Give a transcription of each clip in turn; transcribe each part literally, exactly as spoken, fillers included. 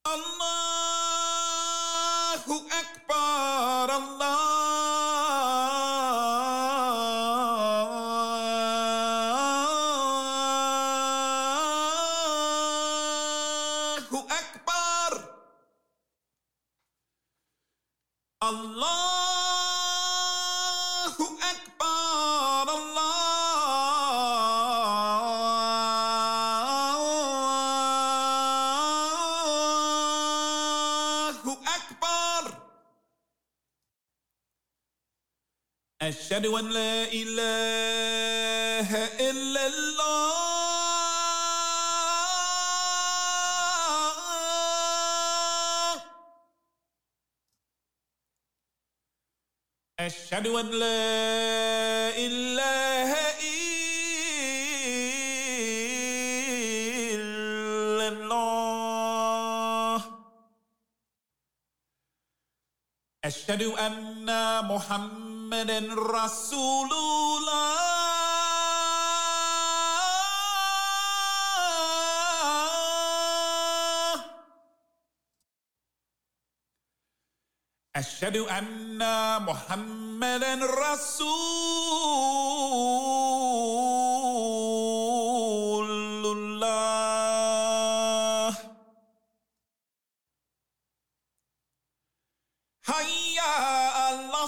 Allahu Akbar, Allahu Akbar, Allahu Akbar, Allahu Akbar. Ashhadu an la ilaha illallah. Ashhadu an la ilaha illallah. Ashhadu anna Muhammadan Rasulullah. Ashhadu anna Muhammadan Rasulullah. Hayya ala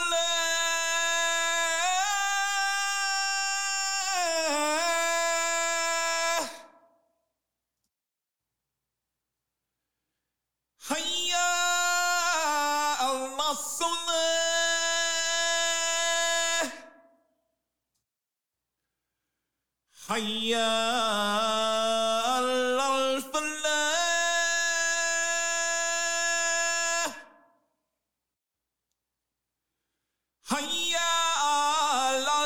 salah. Hayya ala salah. Hayya ala falah. Hayya ala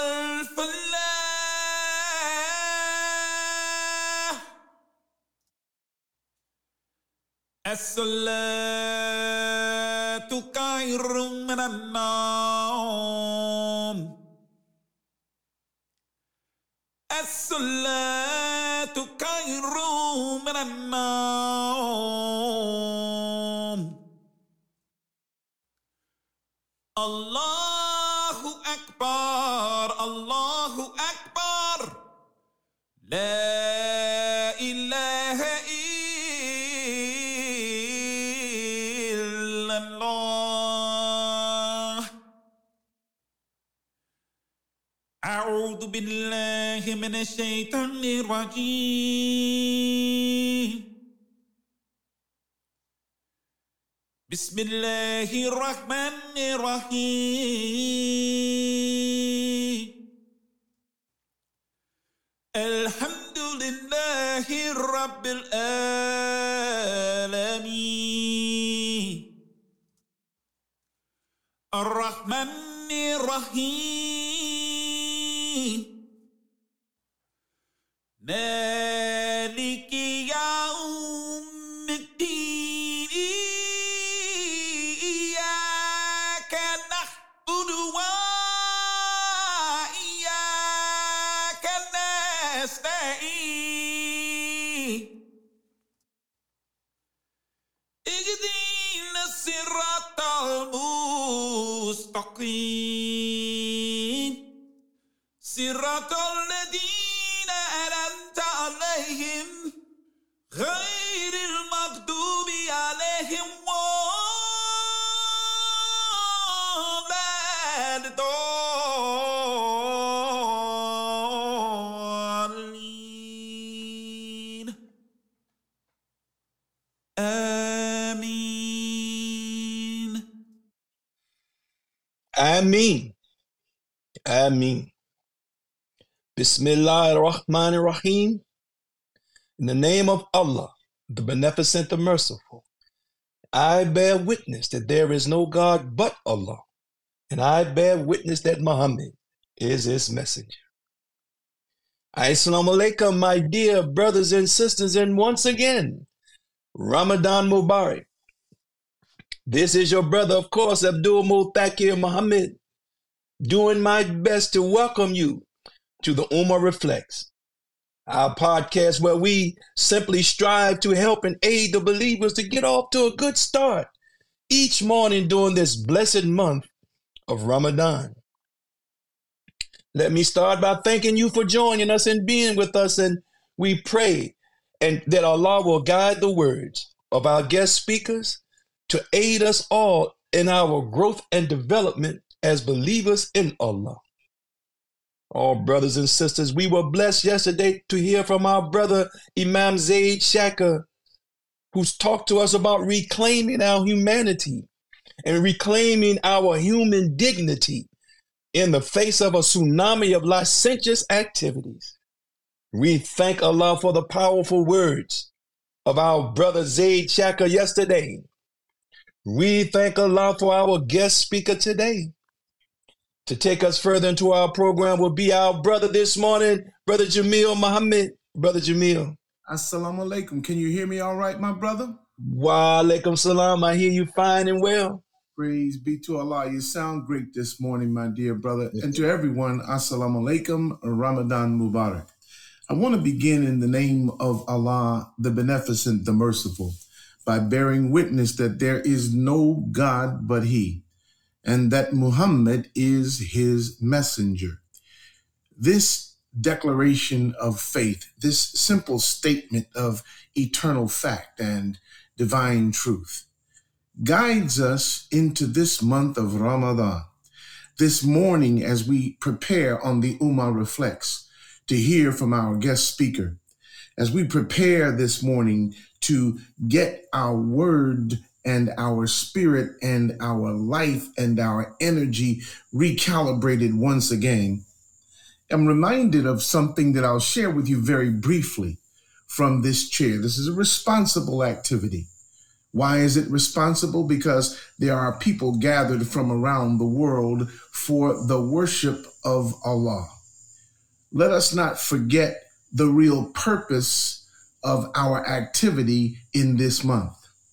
falah. As-salatu khairun minan naum. As-salatu khairun minan naum. Allahu Akbar, Allahu Akbar. La ilaha illallah. A'udhu billahi minash shaitanir rajim. Bismillahirrahmanirrahim. Alhamdulillahi Rabbil Alamin. Ar-Rahmanir-Rahim. Maliki yaumiddin. Iyyaka na'budu wa iyyaka nasta'in. Ihdina siratal mustaqim. Siratal ladina an'amta alaihim ghairil maghdubi alaihim waladdallin. Amin. Ameen. Ameen. Bismillah ar-Rahman ar-Rahim. In the name of Allah, the Beneficent, the Merciful, I bear witness that there is no God but Allah, and I bear witness that Muhammad is his messenger. Assalamu alaikum, my dear brothers and sisters, and once again, Ramadan Mubarak. This is your brother, of course, Abdul Muthakir Muhammad, doing my best to welcome you to the Ummah Reflects. our podcast where we simply strive to help and aid the believers to get off to a good start each morning during this blessed month of Ramadan. Let me start by thanking you for joining us and being with us, and we pray and that Allah will guide the words of our guest speakers to aid us all in our growth and development as believers in Allah. All brothers and sisters, we were blessed yesterday to hear from our brother Imam Zaid Shaka, who's talked to us about reclaiming our humanity and reclaiming our human dignity in the face of a tsunami of licentious activities. We thank Allah for the powerful words of our brother Zaid Shaka yesterday. We thank Allah for our guest speaker today. To take us further into our program will be our brother this morning, Brother Jamil Muhammad. Brother Jamil. Assalamu alaikum. Can you hear me all right, my brother? Wa alaikum salam. I hear you fine and well. Praise be to Allah. You sound great this morning, my dear brother. Yes. And to everyone, Assalamu alaikum, Ramadan Mubarak. I want to begin in the name of Allah, the Beneficent, the Merciful, by bearing witness that there is no God but He, and that Muhammad is his messenger. This declaration of faith, this simple statement of eternal fact and divine truth, guides us into this month of Ramadan. This morning, as we prepare on the Ummah Reflects to hear from our guest speaker, as we prepare this morning to get our word and our spirit and our life and our energy recalibrated once again, I'm reminded of something that I'll share with you very briefly from this chair. This is a responsible activity. Why is it responsible? Because there are people gathered from around the world for the worship of Allah. Let us not forget the real purpose of our activity in this month.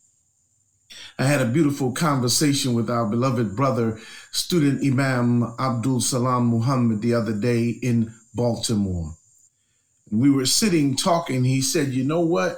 I had a beautiful conversation with our beloved brother, student Imam Abdul Salam Muhammad, the other day in Baltimore. We were sitting talking. He said, you know what?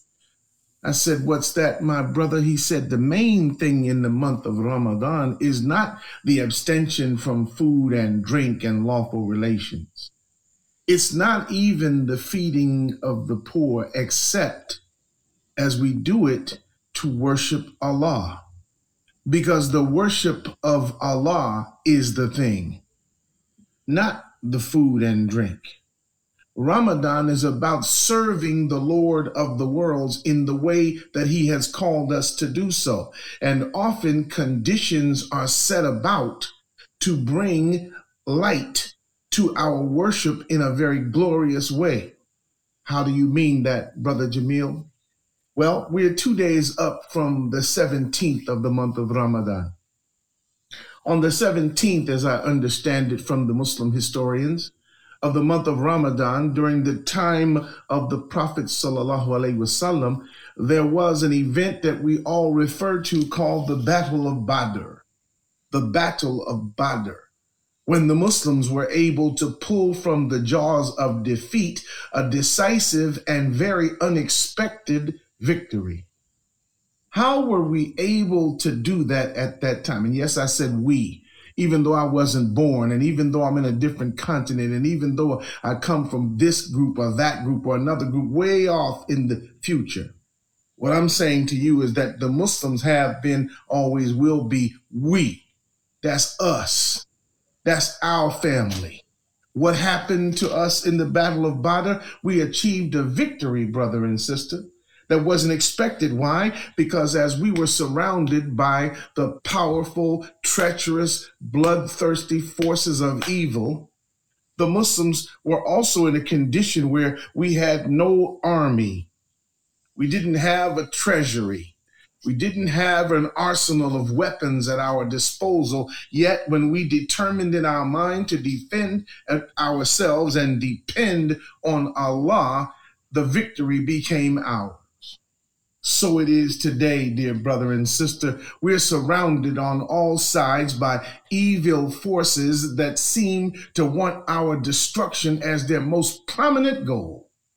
I said, what's that, my brother? He said, the main thing in the month of Ramadan is not the abstention from food and drink and lawful relations. It's not even the feeding of the poor, except as we do it to worship Allah, because the worship of Allah is the thing, not the food and drink. Ramadan is about serving the Lord of the worlds in the way that He has called us to do so. And often conditions are set about to bring light to our worship in a very glorious way. How do you mean that, Brother Jamil? Well, we're two days up from the seventeenth of the month of Ramadan. On the seventeenth, as I understand it from the Muslim historians, of the month of Ramadan, during the time of the Prophet Sallallahu Alaihi Wasallam, there was an event that we all refer to called the Battle of Badr. The Battle of Badr, when the Muslims were able to pull from the jaws of defeat a decisive and very unexpected victory. How were we able to do that at that time? And yes, I said we, even though I wasn't born, and even though I'm in a different continent, and even though I come from this group or that group or another group way off in the future. What I'm saying to you is that the Muslims have been, always will be, we. That's us. That's our family. What happened to us in the Battle of Badr? We achieved a victory, brother and sister, that wasn't expected. Why? Because as we were surrounded by the powerful, treacherous, bloodthirsty forces of evil, the Muslims were also in a condition where we had no army. We didn't have a treasury. We didn't have an arsenal of weapons at our disposal. Yet when we determined in our mind to defend ourselves and depend on Allah, the victory became ours. So it is today, dear brother and sister. We're surrounded on all sides by evil forces that seem to want our destruction as their most prominent goal.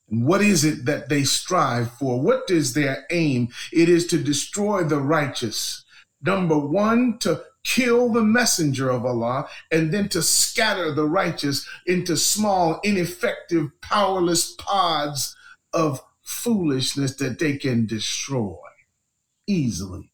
And what is it that they strive for? What is their aim? It is to destroy the righteous. Number one, to kill the messenger of Allah, and then to scatter the righteous into small, ineffective, powerless pods of foolishness that they can destroy easily.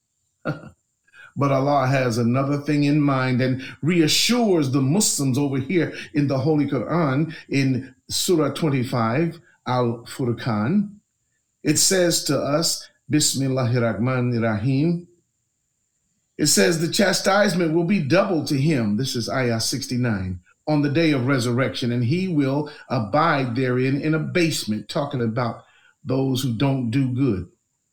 But Allah has another thing in mind and reassures the Muslims over here in the Holy Quran in Surah twenty-five, Al-Furqan. It says to us, Bismillahirrahmanirrahim. It says the chastisement will be double to him. This is Ayah sixty-nine. On the day of resurrection, and he will abide therein in abasement, talking about those who don't do good.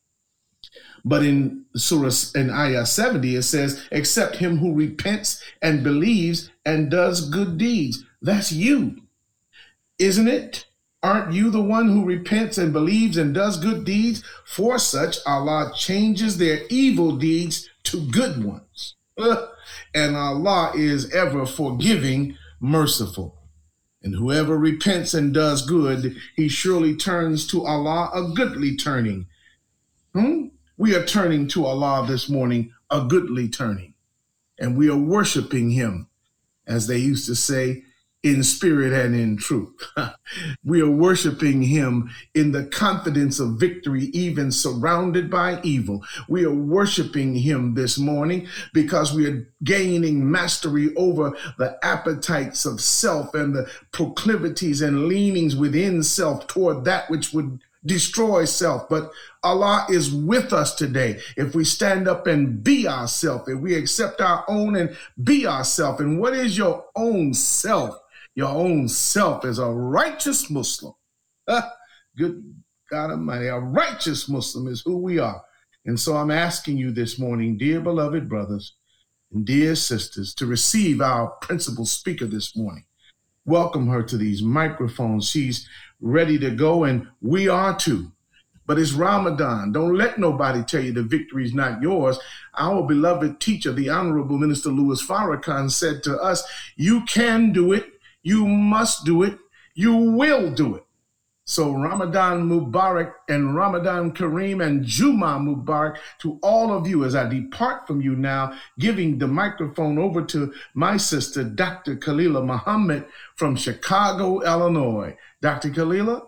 But in Surah, in Ayah seventy, it says, except him who repents and believes and does good deeds. That's you, isn't it? Aren't you the one who repents and believes and does good deeds? For such, Allah changes their evil deeds to good ones. And Allah is ever forgiving, merciful. And whoever repents and does good, he surely turns to Allah a goodly turning. Hmm? We are turning to Allah this morning, a goodly turning. And we are worshiping him, as they used to say, in spirit and in truth. We are worshiping him in the confidence of victory, even surrounded by evil. We are worshiping him this morning because we are gaining mastery over the appetites of self and the proclivities and leanings within self toward that which would destroy self. But Allah is with us today. If we stand up and be ourselves, if we accept our own and be ourselves. And what is your own self? Your own self is a righteous Muslim. Good God Almighty, a righteous Muslim is who we are. And so I'm asking you this morning, dear beloved brothers and dear sisters, to receive our principal speaker this morning. Welcome her to these microphones. She's ready to go, and we are too. But it's Ramadan. Don't let nobody tell you the victory is not yours. Our beloved teacher, the Honorable Minister Louis Farrakhan, said to us, you can do it. You must do it. You will do it. So Ramadan Mubarak and Ramadan Kareem and Juma Mubarak to all of you as I depart from you now, giving the microphone over to my sister, Doctor Khalila Muhammad from Chicago, Illinois. Doctor Khalila?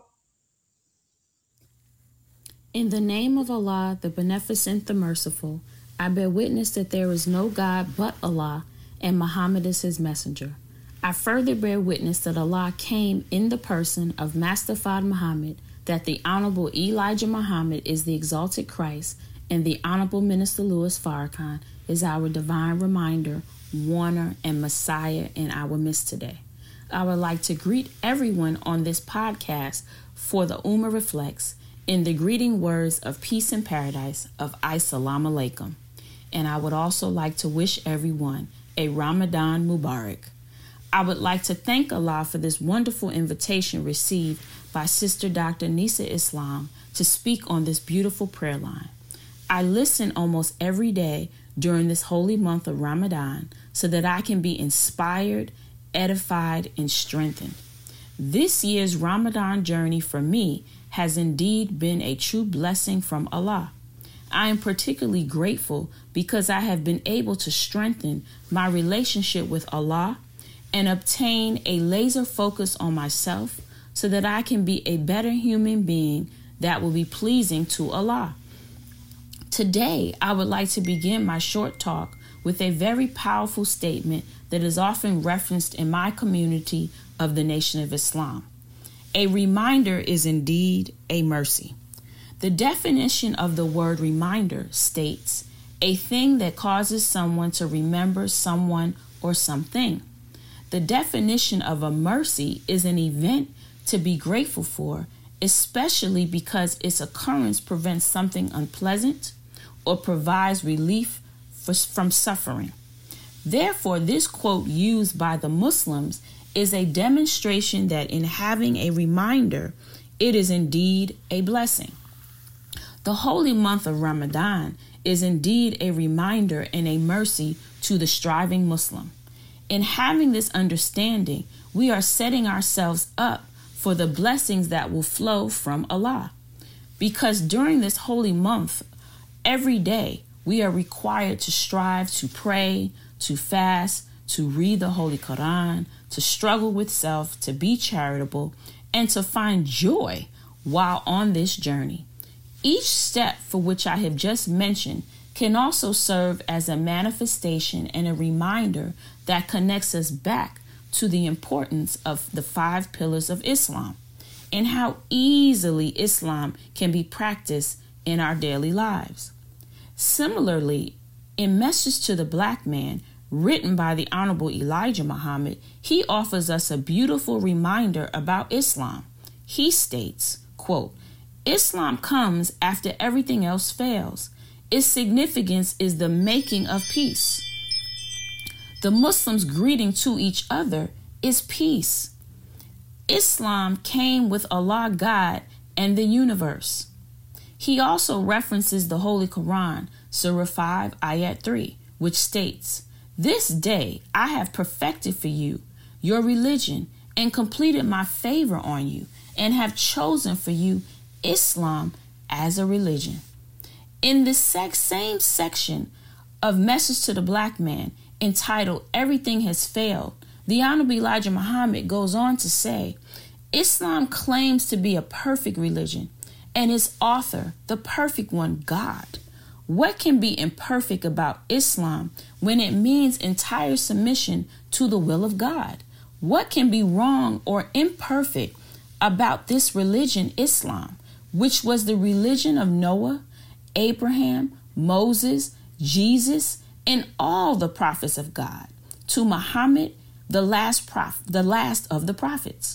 In the name of Allah, the Beneficent, the Merciful, I bear witness that there is no God but Allah, and Muhammad is his messenger. I further bear witness that Allah came in the person of Master Fard Muhammad, that the Honorable Elijah Muhammad is the exalted Christ, and the Honorable Minister Louis Farrakhan is our divine reminder, warner, and Messiah in our midst today. I would like to greet everyone on this podcast for the Ummah Reflects in the greeting words of peace and paradise of Assalamu Alaikum. And I would also like to wish everyone a Ramadan Mubarak. I would like to thank Allah for this wonderful invitation received by Sister Doctor Nisa Islam to speak on this beautiful prayer line. I listen almost every day during this holy month of Ramadan so that I can be inspired, edified, and strengthened. This year's Ramadan journey for me has indeed been a true blessing from Allah. I am particularly grateful because I have been able to strengthen my relationship with Allah and obtain a laser focus on myself so that I can be a better human being that will be pleasing to Allah. Today, I would like to begin my short talk with a very powerful statement that is often referenced in my community of the Nation of Islam. A reminder is indeed a mercy. The definition of the word reminder states a thing that causes someone to remember someone or something. The definition of a mercy is an event to be grateful for, especially because its occurrence prevents something unpleasant or provides relief for, from suffering. Therefore, this quote used by the Muslims is a demonstration that in having a reminder, it is indeed a blessing. The holy month of Ramadan is indeed a reminder and a mercy to the striving Muslim. In having this understanding, we are setting ourselves up for the blessings that will flow from Allah. Because during this holy month, every day we are required to strive to pray, to fast, to read the Holy Quran, to struggle with self, to be charitable, and to find joy while on this journey. Each step for which I have just mentioned can also serve as a manifestation and a reminder that connects us back to the importance of the five pillars of Islam and how easily Islam can be practiced in our daily lives. Similarly, in Message to the Black Man, written by the Honorable Elijah Muhammad, he offers us a beautiful reminder about Islam. He states, quote, Islam comes after everything else fails. Its significance is the making of peace. The Muslims' greeting to each other is peace. Islam came with Allah God and the universe. He also references the Holy Quran, Surah five, Ayat three, which states, This day I have perfected for you your religion and completed my favor on you and have chosen for you Islam as a religion. In the sec- same section of Message to the Black Man, entitled Everything Has Failed, the Honorable Elijah Muhammad goes on to say, Islam claims to be a perfect religion, and its author, the perfect one, God. What can be imperfect about Islam when it means entire submission to the will of God? What can be wrong or imperfect about this religion, Islam, which was the religion of Noah, Abraham, Moses, Jesus, and all the prophets of God, to Muhammad, the last prophet, the last of the prophets?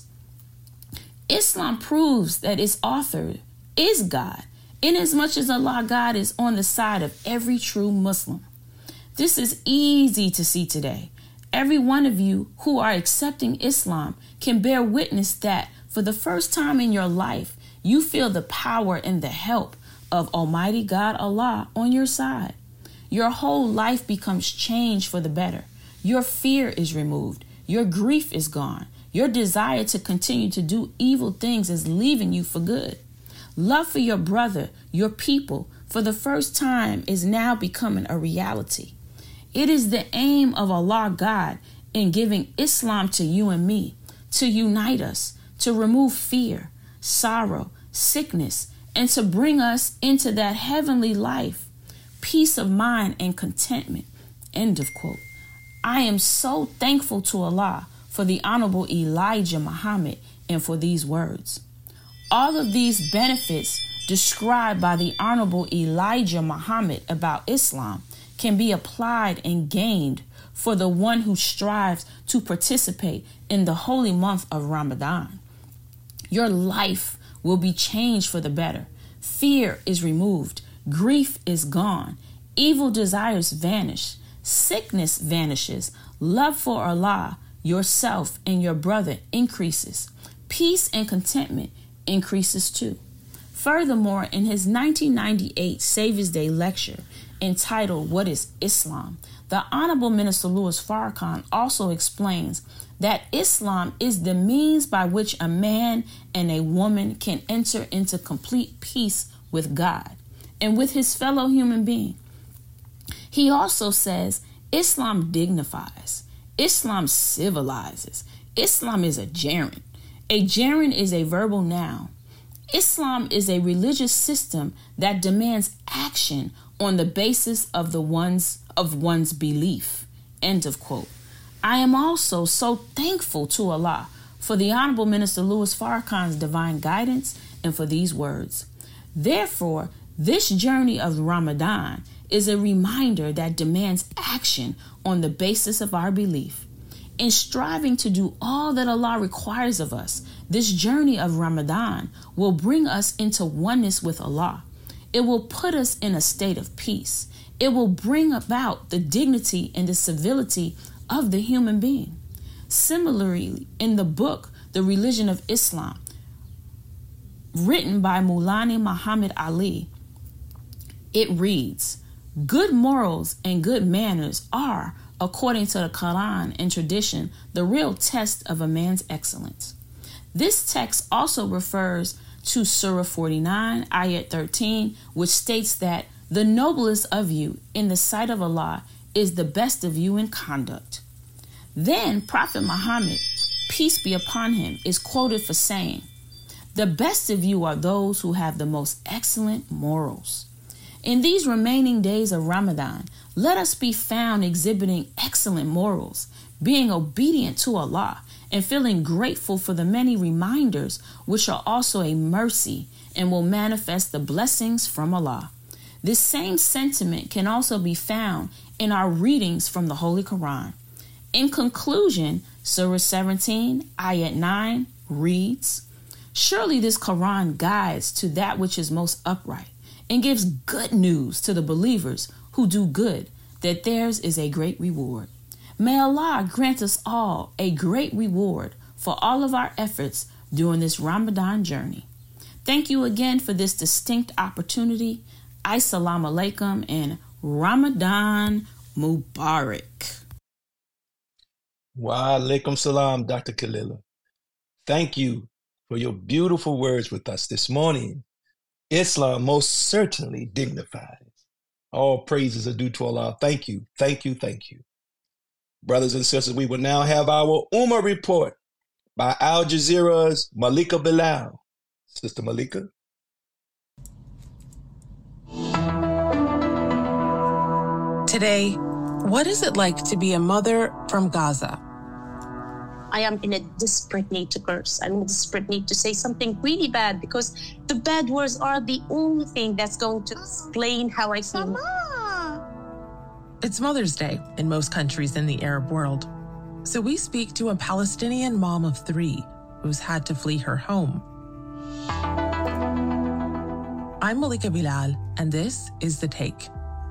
Islam proves that its author is God, inasmuch as Allah God is on the side of every true Muslim. This is easy to see today. Every one of you who are accepting Islam can bear witness that for the first time in your life, you feel the power and the help of Almighty God Allah on your side. Your whole life becomes changed for the better. Your fear is removed. Your grief is gone. Your desire to continue to do evil things is leaving you for good. Love for your brother, your people, for the first time is now becoming a reality. It is the aim of Allah God in giving Islam to you and me, to unite us, to remove fear, sorrow, sickness, and to bring us into that heavenly life, peace of mind and contentment. End of quote. I am so thankful to Allah for the Honorable Elijah Muhammad and for these words. All of these benefits described by the Honorable Elijah Muhammad about Islam can be applied and gained for the one who strives to participate in the holy month of Ramadan. Your life will be changed for the better. Fear is removed. Grief is gone. Evil desires vanish. Sickness vanishes. Love for Allah, yourself, and your brother increases. Peace and contentment increases too. Furthermore, in his nineteen ninety-eight Savior's Day lecture entitled What is Islam?, the Honorable Minister Louis Farrakhan also explains that Islam is the means by which a man and a woman can enter into complete peace with God and with his fellow human being. He also says Islam dignifies, Islam civilizes, Islam is a gerund. A gerund is a verbal noun. Islam is a religious system that demands action on the basis of the one's of one's belief. End of quote. I am also so thankful to Allah for the Honorable Minister Louis Farrakhan's divine guidance and for these words. Therefore, this journey of Ramadan is a reminder that demands action on the basis of our belief. In striving to do all that Allah requires of us, this journey of Ramadan will bring us into oneness with Allah. It will put us in a state of peace. It will bring about the dignity and the civility of the human being. Similarly, in the book, The Religion of Islam, written by Maulana Muhammad Ali, it reads, Good morals and good manners are, according to the Quran and tradition, the real test of a man's excellence. This text also refers to Surah forty-nine, Ayat thirteen, which states that the noblest of you in the sight of Allah is the best of you in conduct. Then Prophet Muhammad, peace be upon him, is quoted for saying, "The best of you are those who have the most excellent morals." In these remaining days of Ramadan, let us be found exhibiting excellent morals, being obedient to Allah, and feeling grateful for the many reminders which are also a mercy and will manifest the blessings from Allah. This same sentiment can also be found in our readings from the Holy Quran. In conclusion, Surah seventeen, Ayat nine reads, "Surely this Quran guides to that which is most upright and gives good news to the believers who do good, that theirs is a great reward." May Allah grant us all a great reward for all of our efforts during this Ramadan journey. Thank you again for this distinct opportunity. Assalamu alaikum and Ramadan Mubarak. Wa alaikum salam, Doctor Khalila. Thank you for your beautiful words with us this morning. Islam most certainly dignifies. All praises are due to Allah. Thank you, thank you, thank you. Brothers and sisters, we will now have our Ummah report by Al Jazeera's Malika Bilal. Sister Malika. Today, what is it like to be a mother from Gaza? I am in a desperate need to curse. I'm in a desperate need to say something really bad because the bad words are the only thing that's going to explain how I feel. Mama. It's Mother's Day in most countries in the Arab world. So we speak to a Palestinian mom of three who's had to flee her home. I'm Malika Bilal, and this is The Take.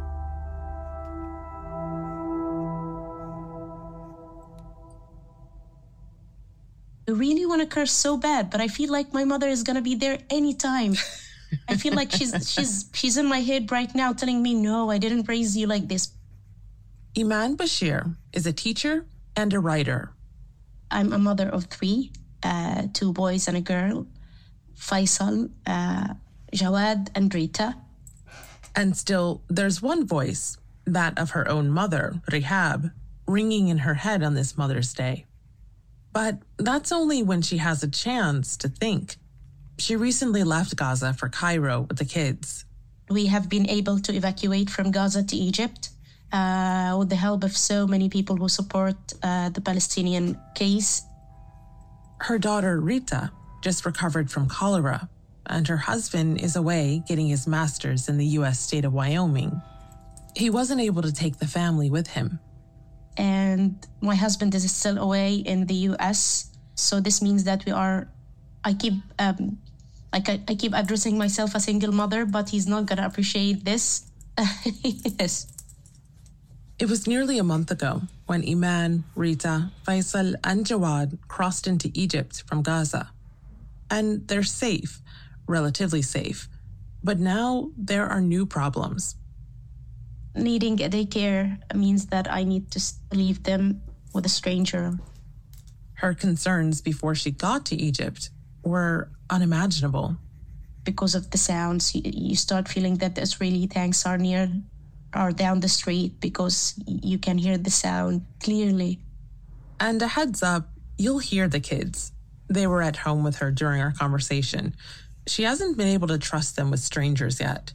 I really want to curse so bad, but I feel like my mother is going to be there anytime. I feel like she's she's she's in my head right now telling me, no, I didn't raise you like this. Iman Bashir is a teacher and a writer. I'm a mother of three, uh, two boys and a girl, Faisal, uh, Jawad, and Rita. And still, there's one voice, that of her own mother, Rihab, ringing in her head on this Mother's Day. But that's only when she has a chance to think. She recently left Gaza for Cairo with the kids. We have been able to evacuate from Gaza to Egypt uh, with the help of so many people who support uh, the Palestinian case. Her daughter, Rita, just recovered from cholera, and her husband is away getting his master's in the U S state of Wyoming. He wasn't able to take the family with him. And my husband is still away in the U S. So this means that we are, I keep, um, like I, I keep addressing myself a single mother, but he's not going to appreciate this. Yes. It was nearly a month ago when Iman, Rita, Faisal, and Jawad crossed into Egypt from Gaza. And they're safe, relatively safe. But now there are new problems. Needing a daycare means that I need to leave them with a stranger. Her concerns before she got to Egypt were unimaginable. Because of the sounds, you, you start feeling that the Israeli tanks are near or down the street because you can hear the sound clearly. And a heads up, you'll hear the kids. They were at home with her during our conversation. She hasn't been able to trust them with strangers yet.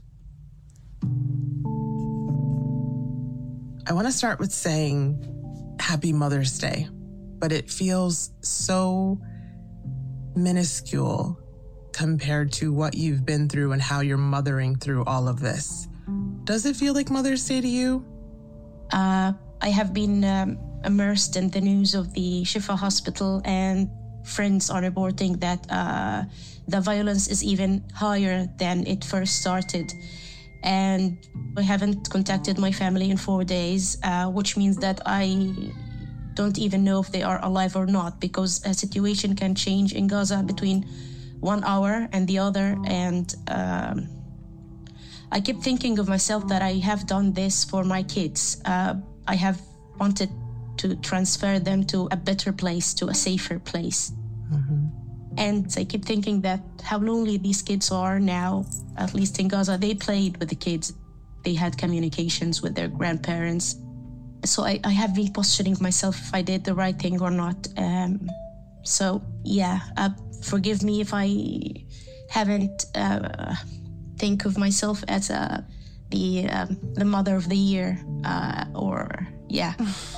I want to start with saying Happy Mother's Day, but it feels so minuscule compared to what you've been through and how you're mothering through all of this. Does it feel like Mother's Day to you? Uh, I have been um, immersed in the news of the Shifa hospital, and friends are reporting that uh, the violence is even higher than it first started. And I haven't contacted my family in four days, uh, which means that I don't even know if they are alive or not, because a situation can change in Gaza between one hour and the other. And um, I keep thinking of myself that I have done this for my kids. Uh, I have wanted to transfer them to a better place, to a safer place. Mm-hmm. And I keep thinking that how lonely these kids are now, at least in Gaza. They played with the kids. They had communications with their grandparents. So I, I have been questioning myself if I did the right thing or not. Um, so, yeah, uh, forgive me if I haven't uh, think of myself as uh, the um, the mother of the year uh, or, yeah.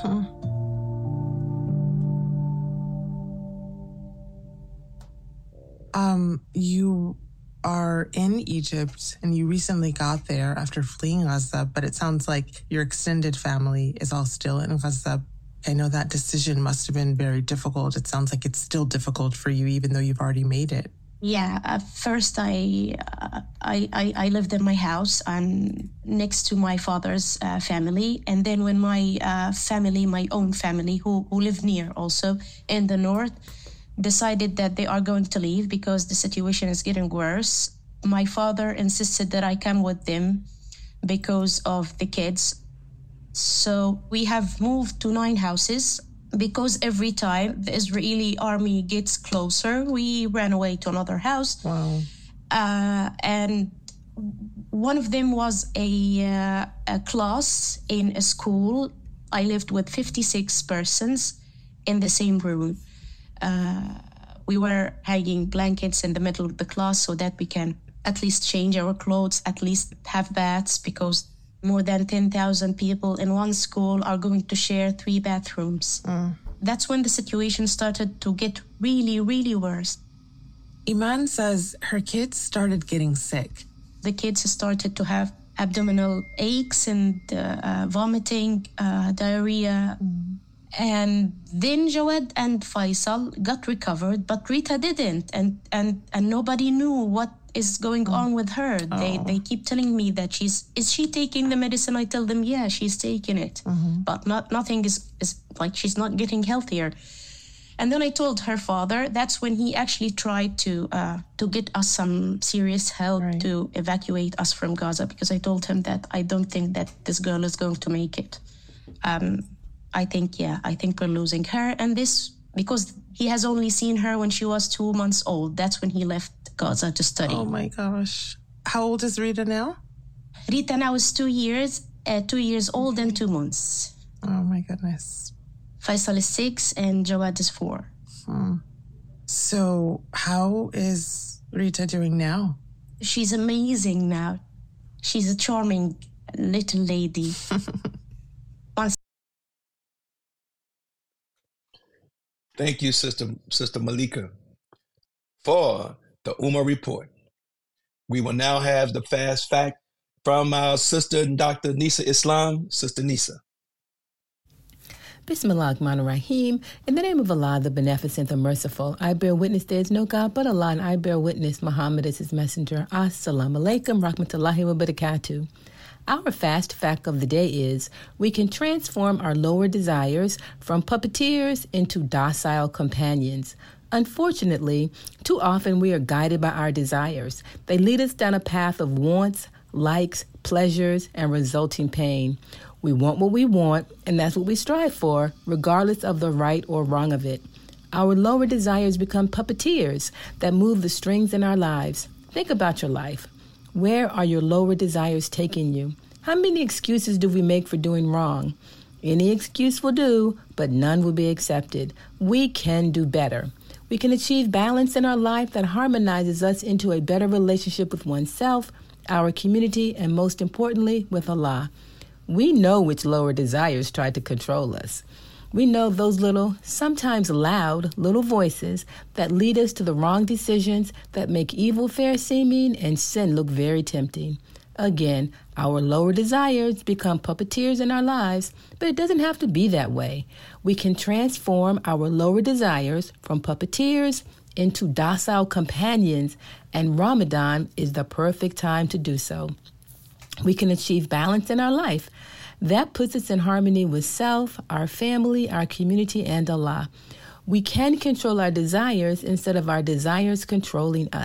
um, you are in Egypt and you recently got there after fleeing Gaza, but it sounds like your extended family is all still in Gaza. I know that decision must have been very difficult. It sounds like it's still difficult for you, even though you've already made it. Yeah, at first I, uh, I, I I lived in my house and next to my father's uh, family. And then when my uh, family, my own family, who, who live near also in the north, decided that they are going to leave because the situation is getting worse, my father insisted that I come with them because of the kids. So we have moved to nine houses because every time the Israeli army gets closer, we ran away to another house. Wow. Uh, and one of them was a, uh, a class in a school. I lived with fifty-six persons in the same room. Uh, we were hanging blankets in the middle of the class so that we can at least change our clothes, at least have baths, because more than ten thousand people in one school are going to share three bathrooms. Mm. That's when the situation started to get really, really worse. Iman says her kids started getting sick. The kids started to have abdominal aches and uh, uh, vomiting, uh, diarrhea. Mm. And then Jawad and Faisal got recovered, but Rita didn't. And, and, and nobody knew what is going mm. on with her. Oh. They they keep telling me that she's, is she taking the medicine? I tell them, yeah, she's taking it. Mm-hmm. But not nothing is, is like, she's not getting healthier. And then I told her father, that's when he actually tried to uh, to get us some serious help right. to evacuate us from Gaza, because I told him that I don't think that this girl is going to make it. Um, I think, yeah, I think we're losing her. And this, because he has only seen her when she was two months old. That's when he left Gaza to study. Oh my gosh. How old is Rita now? Rita now is two years, uh, two years old and two months. Oh my goodness. Faisal is six and Jawad is four. Hmm. So how is Rita doing now? She's amazing now. She's a charming little lady. Thank you, Sister, Sister Malika, for the Ummah Report. We will now have the fast fact from our sister, Doctor Nisa Islam. Sister Nisa. Bismillah ar-Rahman ar-Rahim. In the name of Allah, the Beneficent, the Merciful, I bear witness there is no God but Allah, and I bear witness Muhammad is his messenger. Assalamu alaikum, rahmatullahi wa barakatuh. Our fast fact of the day is we can transform our lower desires from puppeteers into docile companions. Unfortunately, too often we are guided by our desires. They lead us down a path of wants, likes, pleasures, and resulting pain. We want what we want, and that's what we strive for, regardless of the right or wrong of it. Our lower desires become puppeteers that move the strings in our lives. Think about your life. Where are your lower desires taking you? How many excuses do we make for doing wrong? Any excuse will do, but none will be accepted. We can do better. We can achieve balance in our life that harmonizes us into a better relationship with oneself, our community, and most importantly, with Allah. We know which lower desires try to control us. We know those little, sometimes loud, little voices that lead us to the wrong decisions that make evil fair seeming and sin look very tempting. Again, our lower desires become puppeteers in our lives, but it doesn't have to be that way. We can transform our lower desires from puppeteers into docile companions, and Ramadan is the perfect time to do so. We can achieve balance in our life. That puts us in harmony with self, our family, our community, and Allah. We can control our desires instead of our desires controlling us.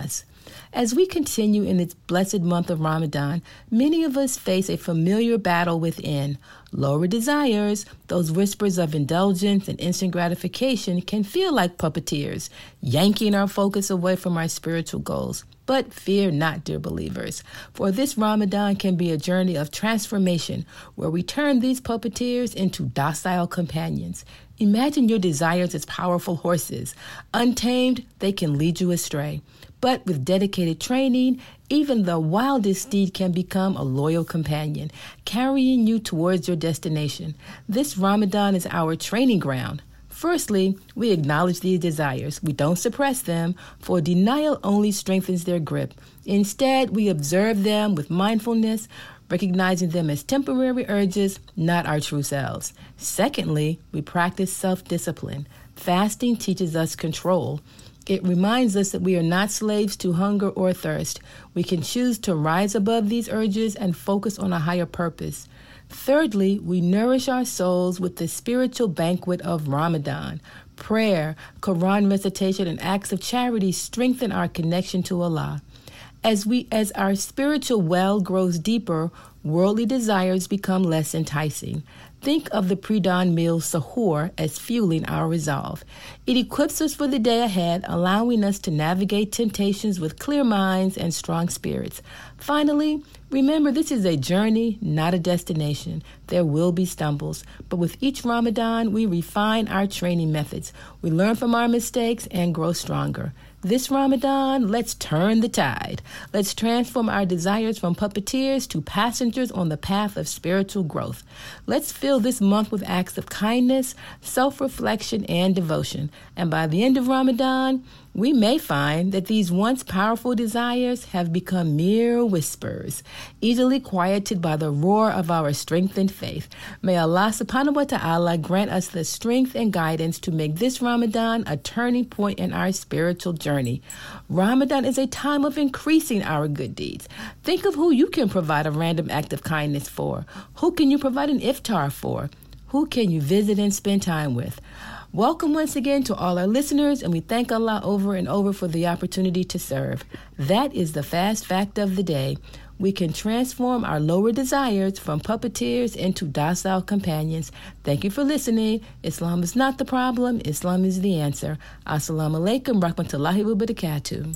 As we continue in this blessed month of Ramadan, many of us face a familiar battle within. Lower desires, those whispers of indulgence and instant gratification, can feel like puppeteers, yanking our focus away from our spiritual goals. But fear not, dear believers, for this Ramadan can be a journey of transformation where we turn these puppeteers into docile companions. Imagine your desires as powerful horses. Untamed, they can lead you astray. But with dedicated training, even the wildest steed can become a loyal companion, carrying you towards your destination. This Ramadan is our training ground. Firstly, we acknowledge these desires. We don't suppress them, for denial only strengthens their grip. Instead, we observe them with mindfulness, recognizing them as temporary urges, not our true selves. Secondly, we practice self-discipline. Fasting teaches us control. It reminds us that we are not slaves to hunger or thirst. We can choose to rise above these urges and focus on a higher purpose. Thirdly, we nourish our souls with the spiritual banquet of Ramadan. Prayer, Quran recitation, and acts of charity strengthen our connection to Allah. As we, as our spiritual well grows deeper, worldly desires become less enticing. Think of the pre-dawn meal sahur as fueling our resolve. It equips us for the day ahead, allowing us to navigate temptations with clear minds and strong spirits. Finally, remember this is a journey, not a destination. There will be stumbles, but with each Ramadan, we refine our training methods. We learn from our mistakes and grow stronger. This Ramadan, let's turn the tide. Let's transform our desires from puppeteers to passengers on the path of spiritual growth. Let's fill this month with acts of kindness, self-reflection, and devotion. And by the end of Ramadan, we may find that these once powerful desires have become mere whispers, easily quieted by the roar of our strengthened faith. May Allah subhanahu wa ta'ala grant us the strength and guidance to make this Ramadan a turning point in our spiritual journey. Ramadan is a time of increasing our good deeds. Think of who you can provide a random act of kindness for. Who can you provide an iftar for? Who can you visit and spend time with? Welcome once again to all our listeners, and we thank Allah over and over for the opportunity to serve. That is the fast fact of the day. We can transform our lower desires from puppeteers into docile companions. Thank you for listening. Islam is not the problem. Islam is the answer. Assalamu alaikum rahmatullahi wa barakatuh.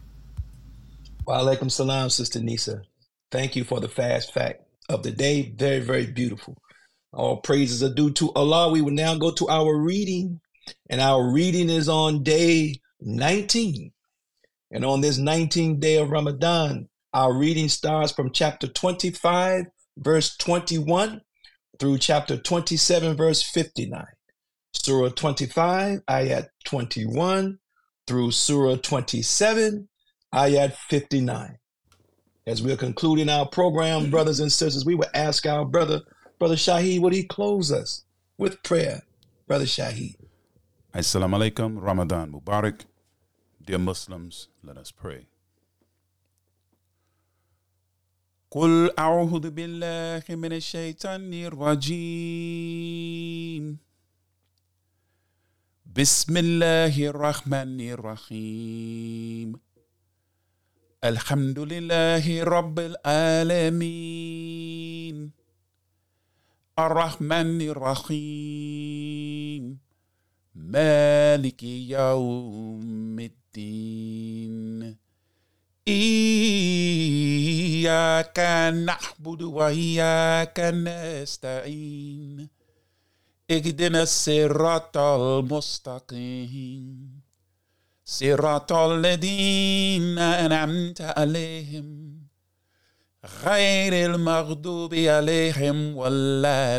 Wa alaikum salam, Sister Nisa. Thank you for the fast fact of the day. Very, very beautiful. All praises are due to Allah. We will now go to our reading, and our reading is on day nineteen. And on this nineteenth day of Ramadan, our reading starts from chapter twenty-five, verse twenty-one, through chapter twenty-seven, verse fifty-nine. Surah twenty-five, ayat twenty-one, through Surah twenty-seven, ayat fifty-nine. As we're concluding our program, brothers and sisters, we will ask our brother, Brother Shaheed, would he close us with prayer? Brother Shaheed. Assalamu alaikum, Ramadan Mubarak. Dear Muslims, let us pray. قل أعوذ بالله من الشيطان الرجيم بسم الله الرحمن الرحيم الحمد لله رب العالمين الرحمن الرحيم مالك يوم الدين إياك نعبد وإياك نستعين اهدنا الصراط المستقيم صراط الذين أنعمت عليهم غير المغضوب عليهم ولا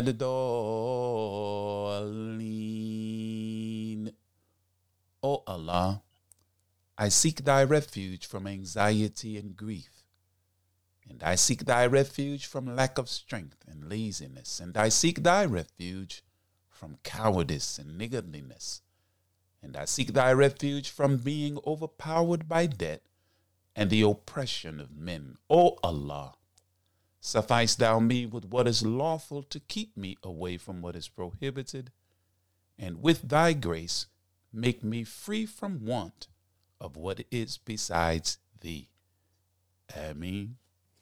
الضالين. O Allah, I seek thy refuge from anxiety and grief, and I seek thy refuge from lack of strength and laziness, and I seek thy refuge from cowardice and niggardliness, and I seek thy refuge from being overpowered by debt and the oppression of men. O Allah, suffice thou me with what is lawful to keep me away from what is prohibited, and with thy grace make me free from want of what is besides thee. Ameen.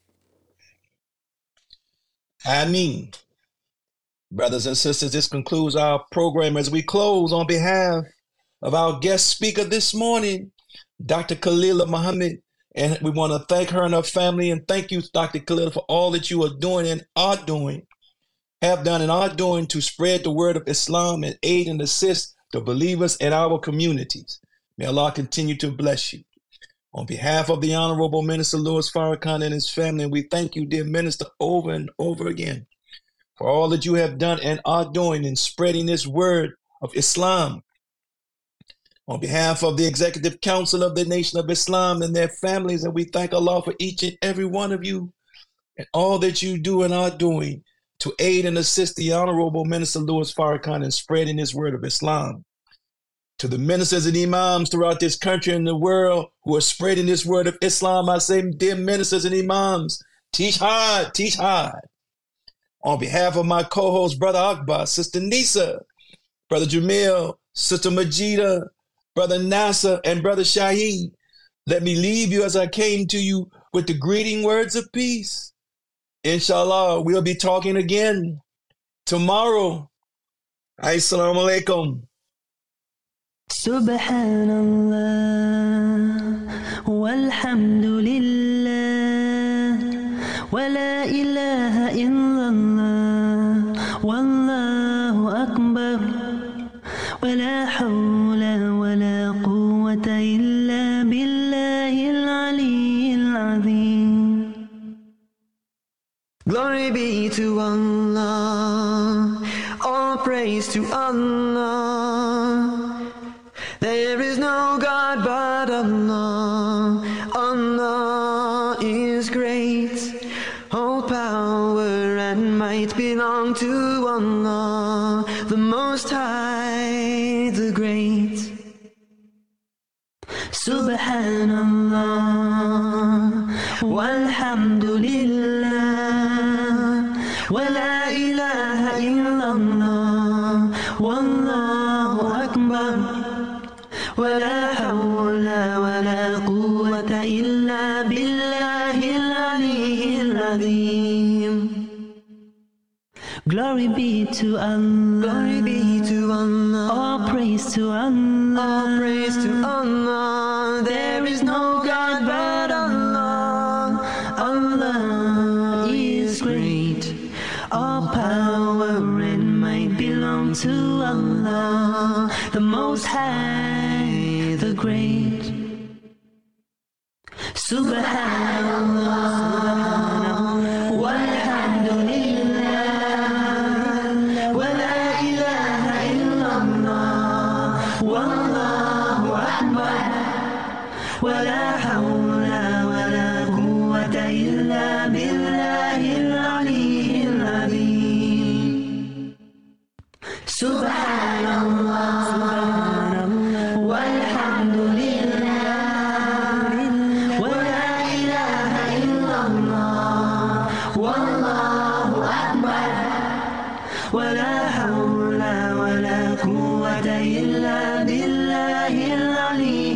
Ameen. Brothers and sisters, this concludes our program as we close on behalf of our guest speaker this morning, Doctor Khalila Muhammad. And we want to thank her and her family. And thank you, Doctor Khalila, for all that you are doing and are doing, have done and are doing to spread the word of Islam and aid and assist the believers in our communities. May Allah continue to bless you. On behalf of the Honorable Minister Louis Farrakhan and his family, we thank you, dear Minister, over and over again for all that you have done and are doing in spreading this word of Islam. On behalf of the Executive Council of the Nation of Islam and their families, and we thank Allah for each and every one of you and all that you do and are doing to aid and assist the Honorable Minister Louis Farrakhan in spreading this word of Islam. To the ministers and imams throughout this country and the world who are spreading this word of Islam, I say, dear ministers and imams, teach hard, teach hard. On behalf of my co-host, Brother Akbar, Sister Nisa, Brother Jamil, Sister Majida, Brother Nasser, and Brother Shaheed, let me leave you as I came to you with the greeting words of peace. Inshallah, we'll be talking again tomorrow. Assalamu alaikum. Subhanallah walhamdulillah wa la ilaha illallah wallahu akbar wa la hawla wa la quwwata illa billahil aliyyil azim. Glory be to Allah, all praise to Allah. There is no God but Allah. Allah is great. All power and might belong to Allah, the Most High, the Great. Subhanallah walhamdulillah wa la ilaha illallah wallahu akbar. ولا حول ولا قوة إلا بالله العلي العظيم. Glory be to Allah. Glory be to Allah. All praise to Allah. All praise to Allah. There is no God but Allah. Allah is great. All power and might belong to Allah, the Most High, the Great. Subhanallah walhamdulillah wa la ilaha illallah wallahu akbar wa la hawla wa la quwwata illa billahil aliyyil azim. Subhanallah walhamdulillah wa la ilaha illallah wallahu akbar wa la hawla wa la quwwata illa billahil aliyyil